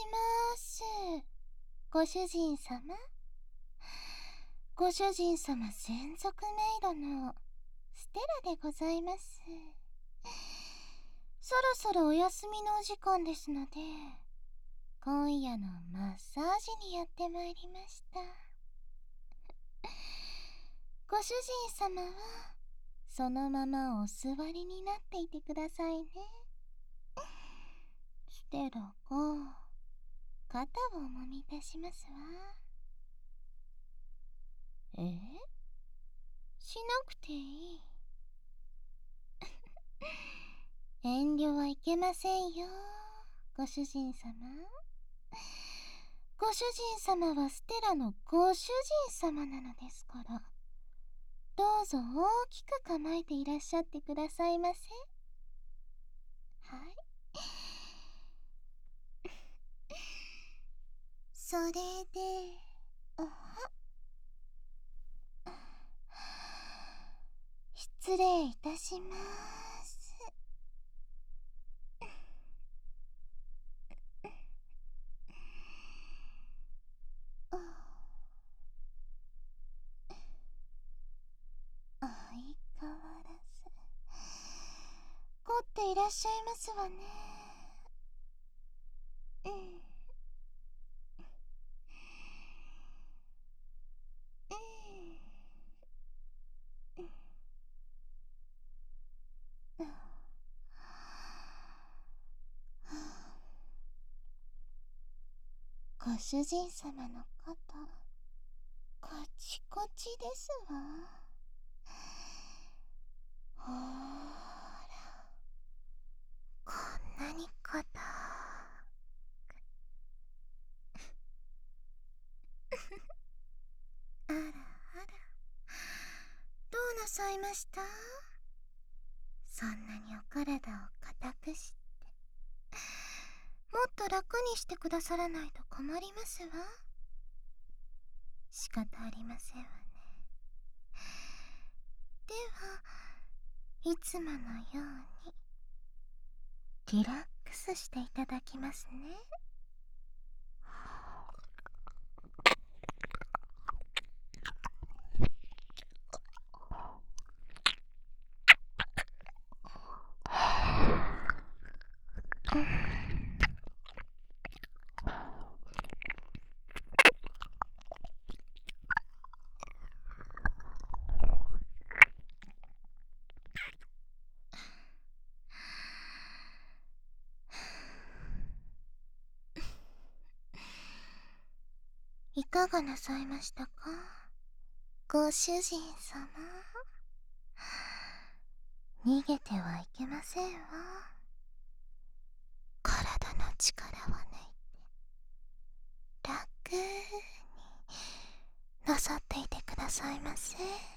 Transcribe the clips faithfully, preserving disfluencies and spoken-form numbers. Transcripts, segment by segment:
ます。ご主人様。ご主人様専属メイドのステラでございます。そろそろお休みのお時間ですので、今夜のマッサージにやってまいりました。ご主人様はそのままお座りになっていてくださいね。ステラが肩をおもみいたしますわ。えしなくていい。遠慮はいけませんよ、ご主人様。ご主人様はステラのご主人様なのですから、どうぞ大きく構えていらっしゃってくださいませ。はい。それで、あ失礼いたします。相変わらず凝っていらっしゃいますわね。うんうん。ご主人様の肩、こちこちですわ。ほーら、こんなに硬く。あらあら、どうなさいました？そんなにお体を硬くして、もっと楽にしてくださらないと困りますわ。仕方ありませんわね。では、いつものようにリラックスしていただきますね。いかがなさいましたか、ご主人様。逃げてはいけませんわ。体の力を抜いて楽になさっていてくださいませ。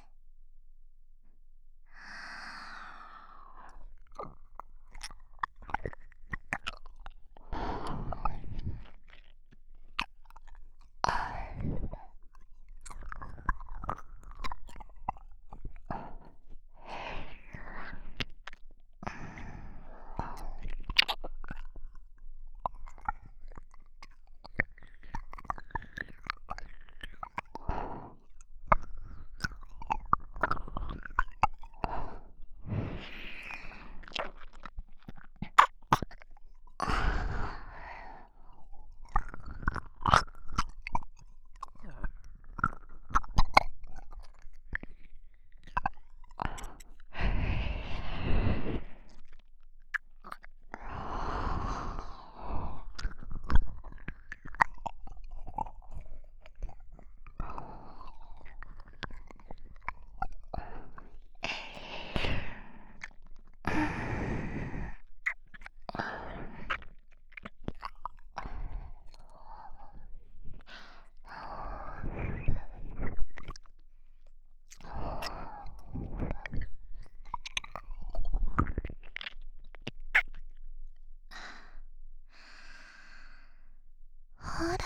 ほら、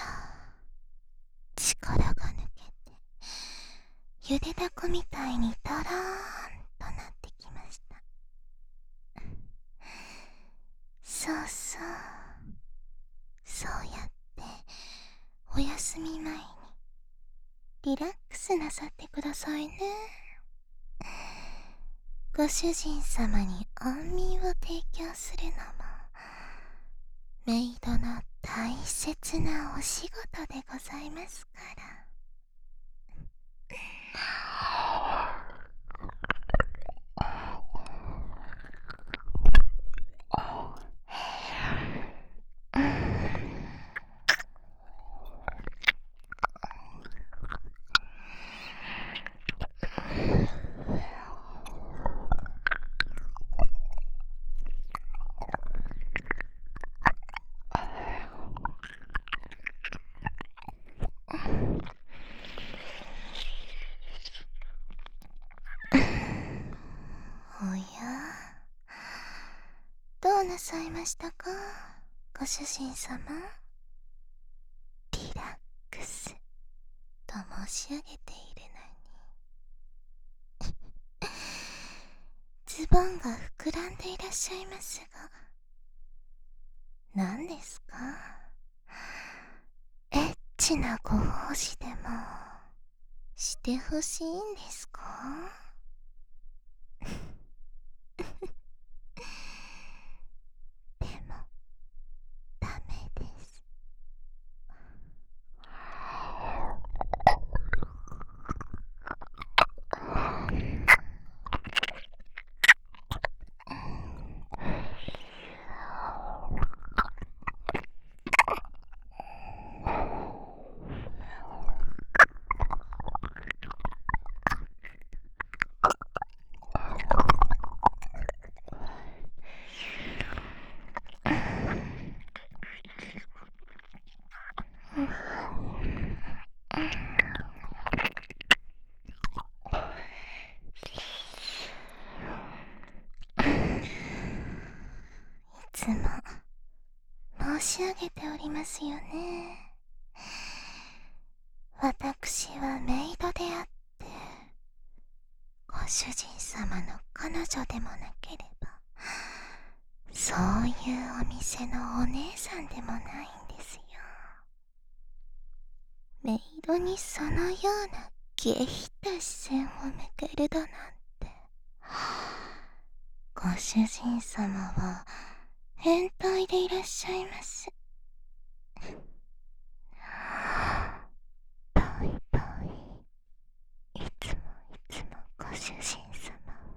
力が抜けてゆでだこみたいにドローンとなってきました。そうそう、そうやっ休み前にリラックスなさってくださいね。ご主人様に安眠を提供するのもメイドの大切なお仕事でございますから。おや、どうなさいましたか、ご主人様。リラックスと申し上げているのにズボンが膨らんでいらっしゃいますが、何ですか？エッチなご奉仕でもしてほしいんですか？でもダメです。いつも申し上げておりますよね。私はメイドであってご主人様の彼女でもなければ、そういうお店のお姉さんでもないんですよ。メイドにそのような下品な視線を向けるだなんて、ご主人様は変態でいらっしゃいます。ぽいぽい、いつもいつもご主人様は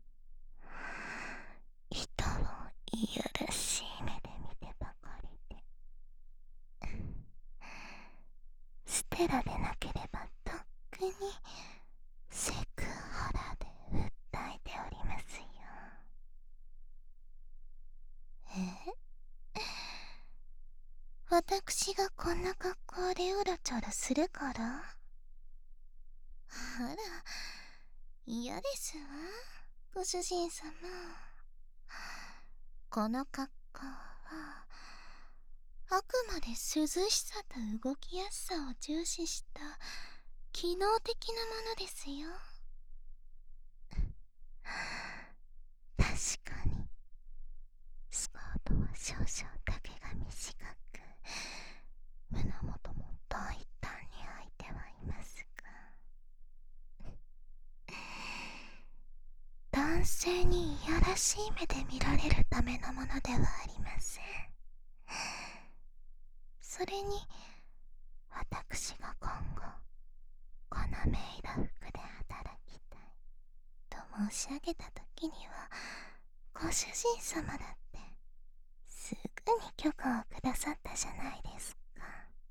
人をいやらしい目で見てばかりで、ステラでなければとっくにセクハラで訴えておりますよ。え？私がこんな格好でうろちょろするから？あら、嫌ですわ、ご主人様。この格好はあくまで涼しさと動きやすさを重視した機能的なものですよ。確かにスカートは少々丈が短く、胸元も大胆に開いてはいますが、男性にいやらしい目で見られるためのものではありません。それに私が今後このメイド服で働きたいと申し上げた時には、ご主人様だってすぐに許可をくださったじゃないですか。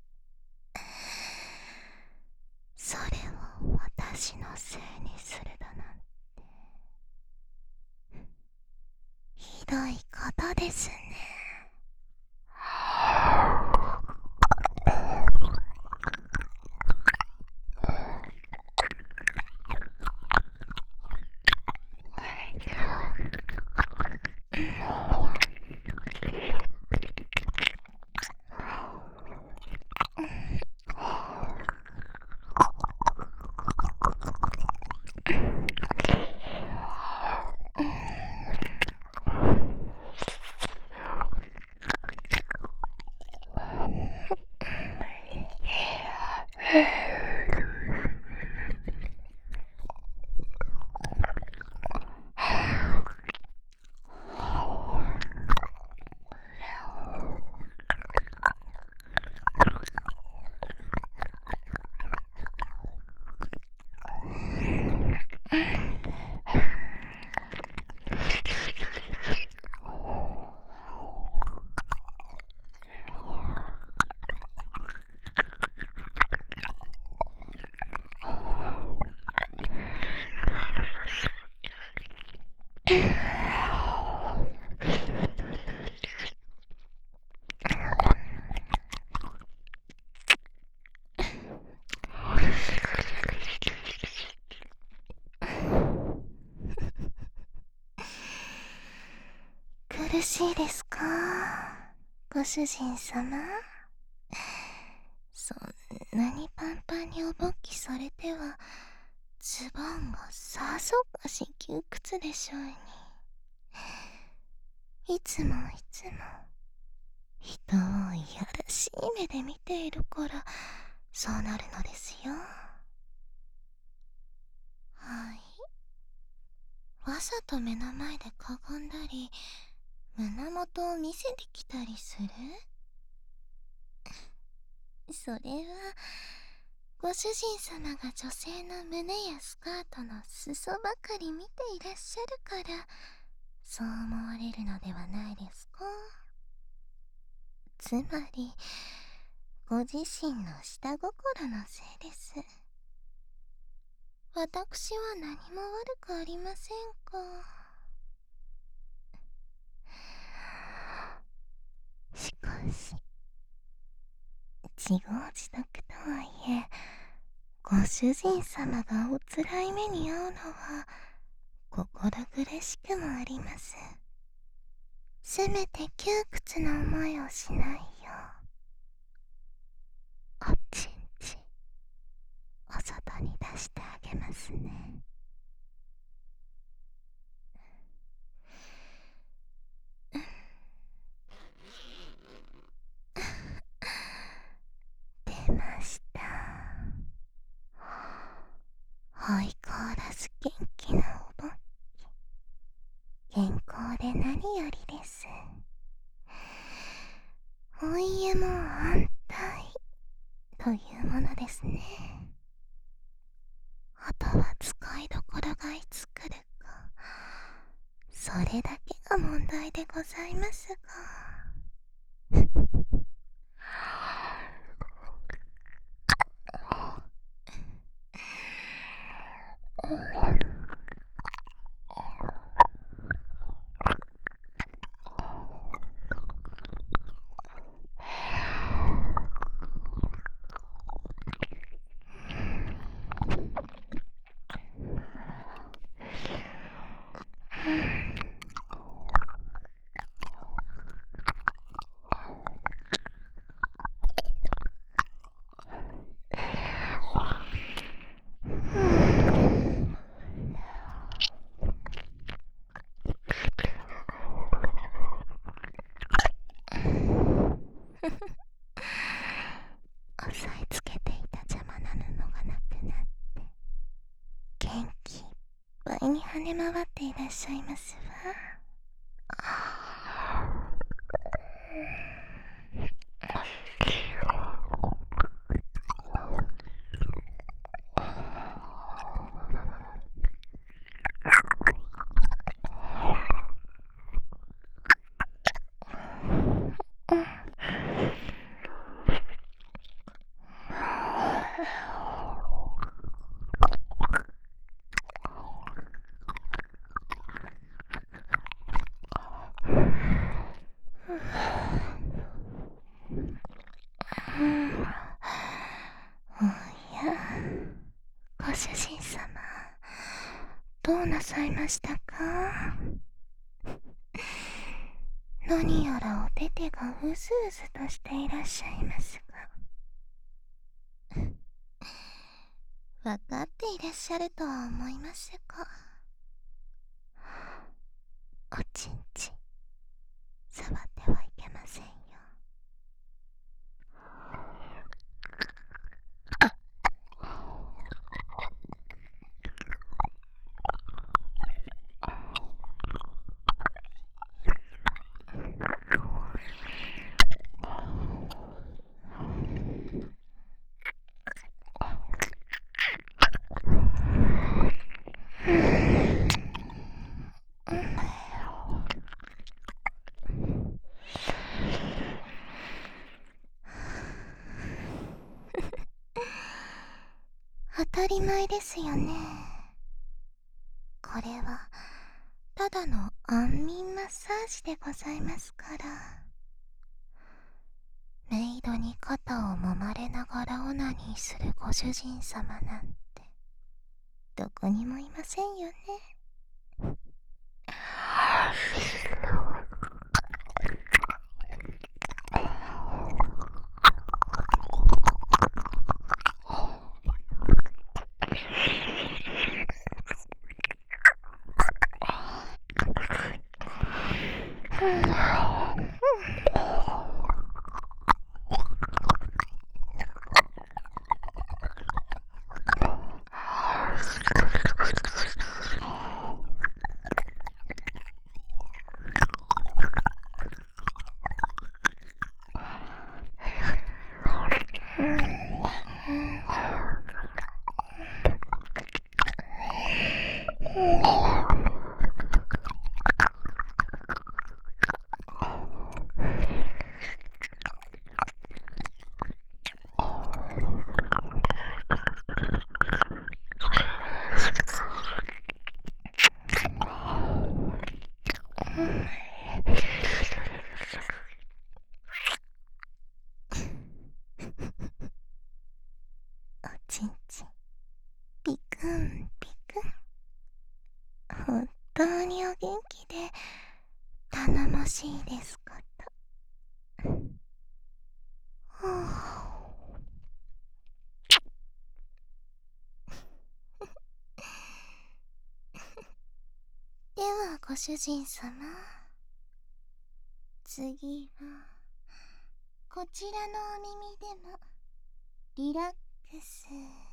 それを私のせいにするだなんて、ひどいことですね。 苦しいですか、ご主人様。そんなにパンパンにお勃起されてはズボンがさぞかし窮屈でしょうに。いつもいつも人をいやらしい目で見ているからそうなるのですよ。はい、わざと目の前でかがんだり胸元を見せてきたりする。それはご主人様が女性の胸やスカートの裾ばかり見ていらっしゃるからそう思われるのではないですか。つまりご自身の下心のせいです。私は何も悪くありませんか。しかし自業自得とはいえご主人様がおつらい目に遭うのは心苦しくもあります。せめて窮屈な思いをしないようおちんちお外に出してあげますね。出ました。相変わらず元気なおぼっき。健康で何よりです。お家も安泰というものですね。あとは使いどころがいつ来るか、それだけが問題でございますが。押さえつけていた邪魔な布がなくなって元気いっぱいに跳ね回っていらっしゃいますわ。おや、ご主人様、どうなさいましたか。何やらお手手がうずうずとしていらっしゃいますが、わかっていらっしゃるとは思いますが、おちんち触ってはいけませんよ。 たり前ですよね。これはただの安眠マッサージでございますから。メイドに肩を揉まれながらオナニーするご主人様なんてどこにもいませんよね。おちんちんピクンピクン、本当にお元気で頼もしいですこと。ではご主人様、次はこちらのお耳でもリラックス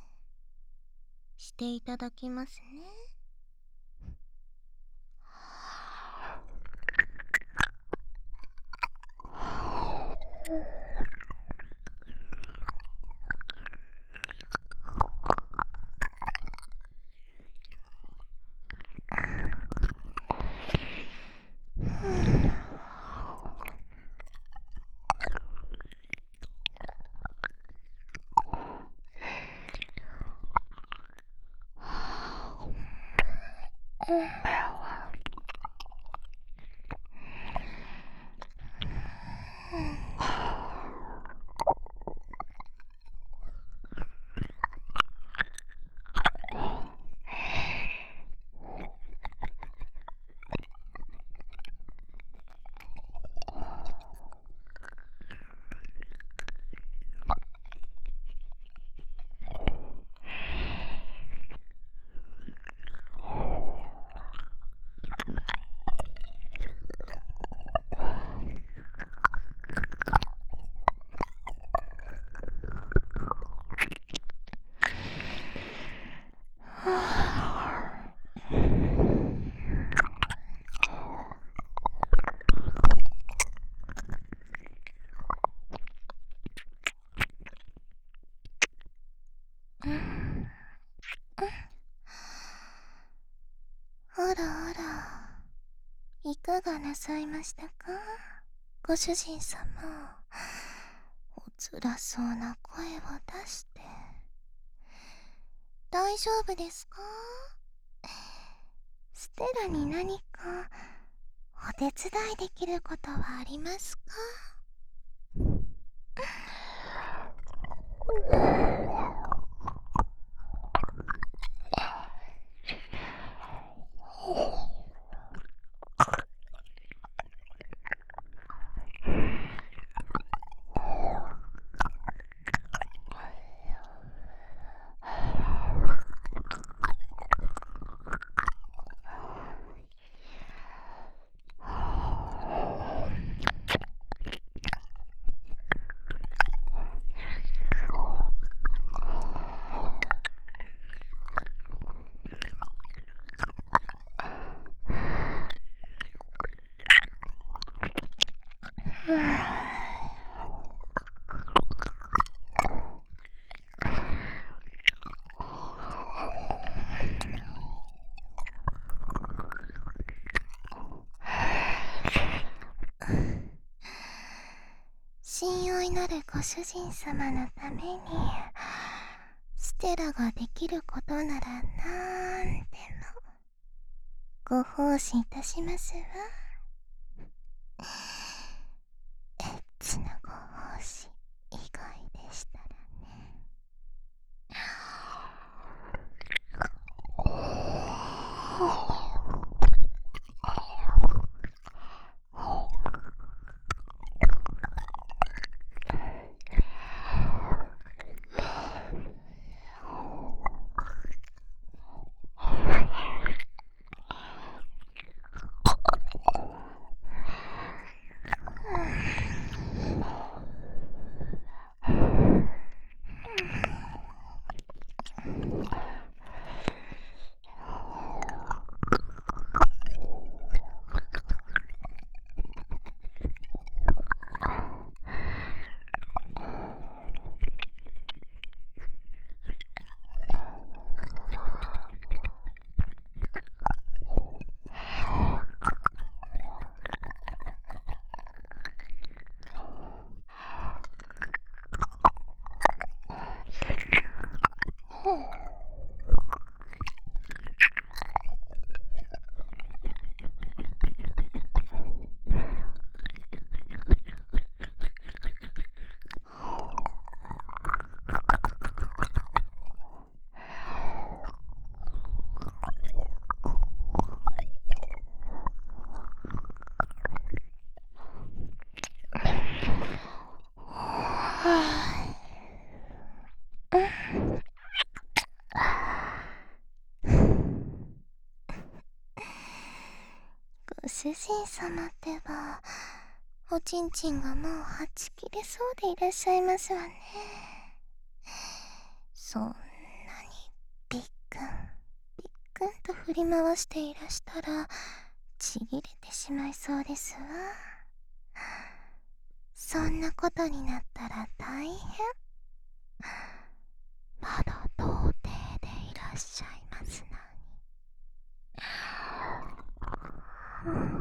していただきますね。あらあら、いかがなさいましたか、ご主人様。おつらそうな声を出して。大丈夫ですか？ステラに何かお手伝いできることはありますか？親愛なるご主人様のためにステラができることならなんでもご奉仕いたしますわ。エッチなご奉仕以外でしたらね。ご主人様ってば、おちんちんがもうはち切れそうでいらっしゃいますわね。そんなにビックンビックンと振り回していらしたらちぎれてしまいそうですわ。そんなことになったら大変。まだ童貞でいらっしゃいますのに。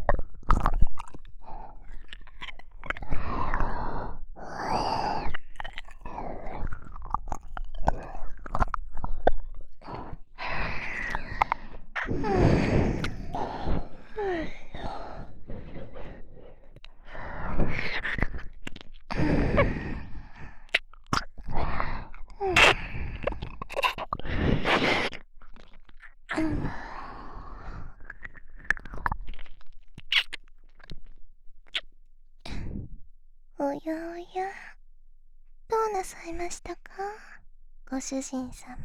おやおや、どうなさいましたか、ご主人様。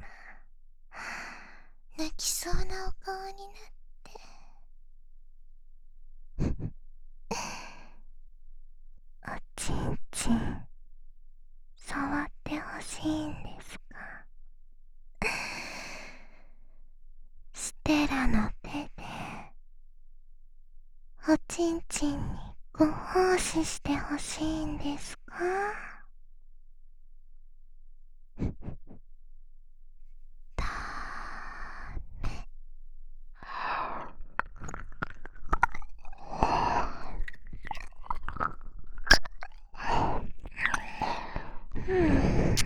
泣きそうなお顔になって。おちんちん触ってほしいんですか。ステラの手でおちんちんにご奉仕してほしいんですか。だめ。うん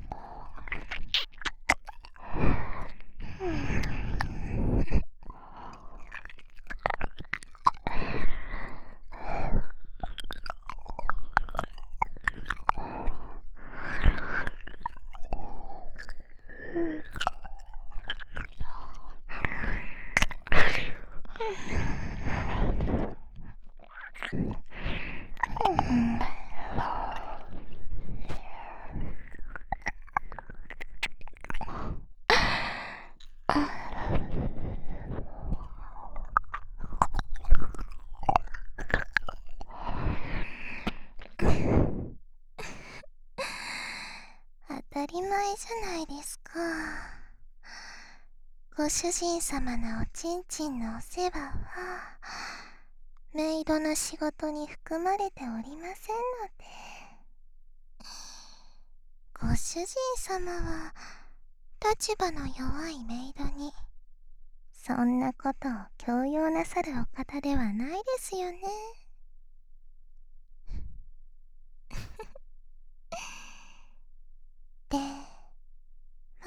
当たり前じゃないですか。ご主人様のおちんちんのお世話はメイドの仕事に含まれておりませんので。ご主人様は立場の弱いメイドにそんなことを強要なさるお方ではないですよね。で、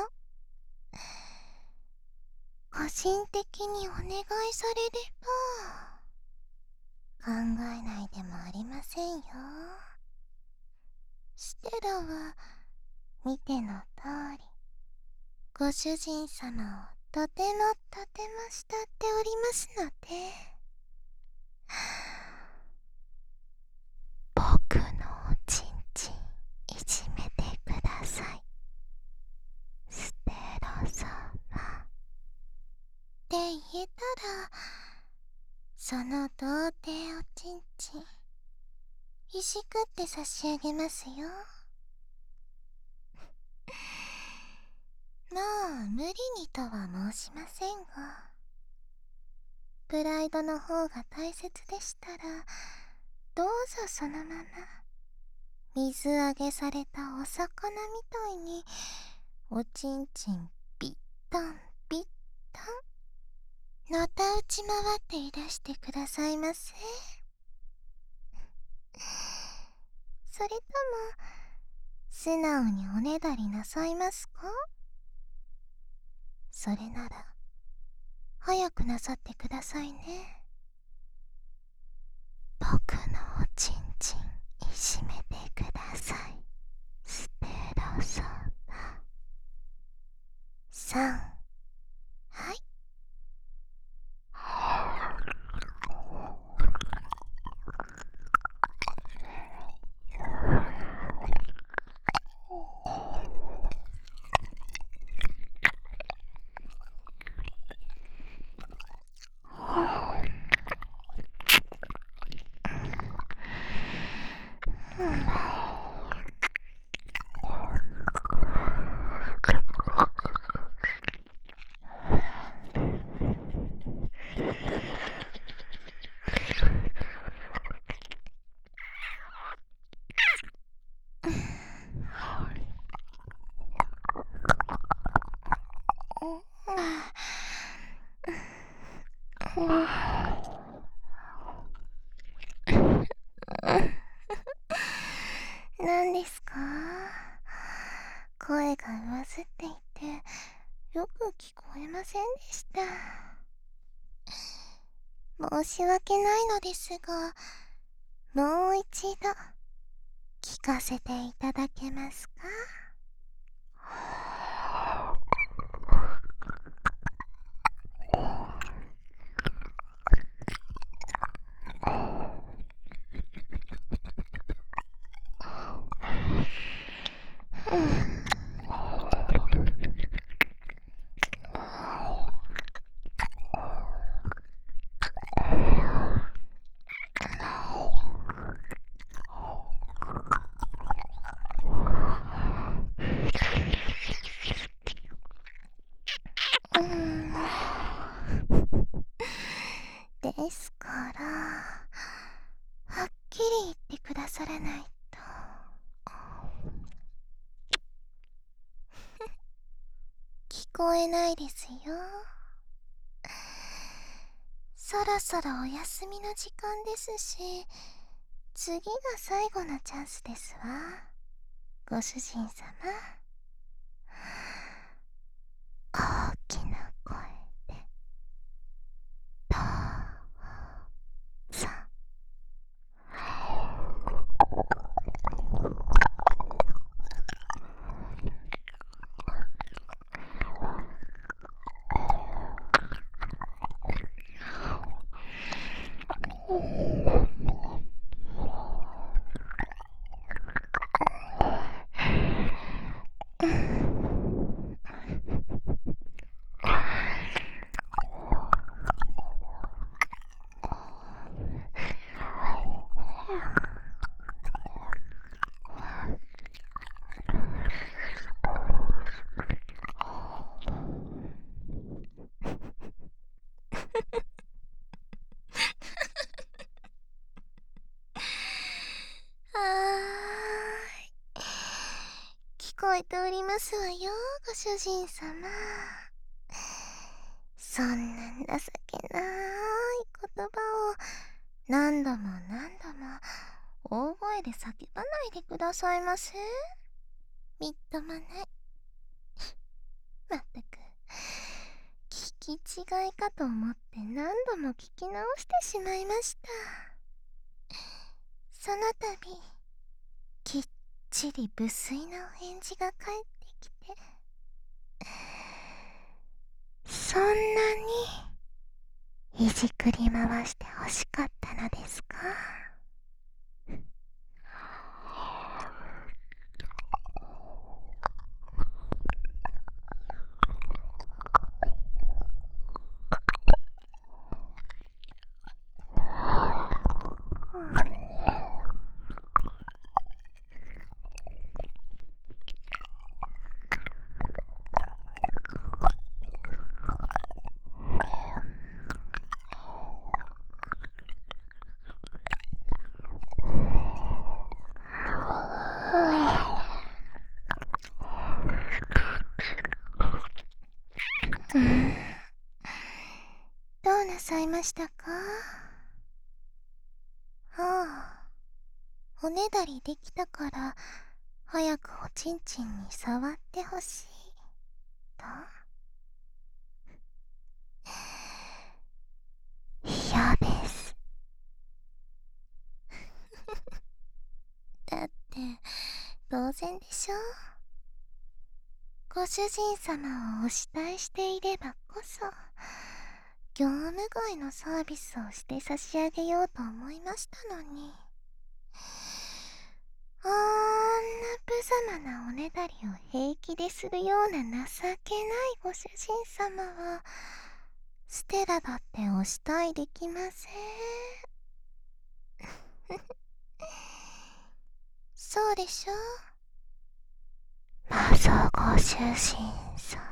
心的にお願いされれば考えないでもありませんよ。ステラは見ての通りご主人様をとてもとても慕っておりますので、僕のおちんちんいじめてください、ステラ様って言えたら、その童貞おちんちんいじくって差し上げますよ。まあ無理にとは申しませんが、プライドの方が大切でしたら、どうぞそのまま水揚げされたお魚みたいにおちんちんぴったんぴったんのたうち回っていらしてくださいませ。それとも素直におねだりなさいますか？それなら早くなさってくださいね。僕のおちんちんいじめてください、ステラ様。さん、はい。何ですか？声が上ずっていてよく聞こえませんでした。申し訳ないのですが、もう一度聞かせていただけますか？うーんですから、はっきり言ってくださらないと。聞こえないですよ。そろそろお休みの時間ですし、次が最後のチャンスですわ、ご主人様。大きな声でどうぞ。はーい、聞こえておりますわよ、ご主人様。そんな情けない言葉を何度も何度も大声で叫ばないでくださいませ。みっともない。まったく聞き違いかと思って何度も聞き直してしまいました。その度きっちり無粋なお返事が返ってきて、そんなにいじくり回して欲しかったのですか？うん、どうなさいましたか？ああ、おねだりできたから早くおちんちんに触ってほしいと。嫌です。だって当然でしょ。ご主人様をお慕いしていればこそ業務外のサービスをして差し上げようと思いましたのに、あんな無様なおねだりを平気でするような情けないご主人様はステラだってお慕いできません。そうでしょ。まずご主人様、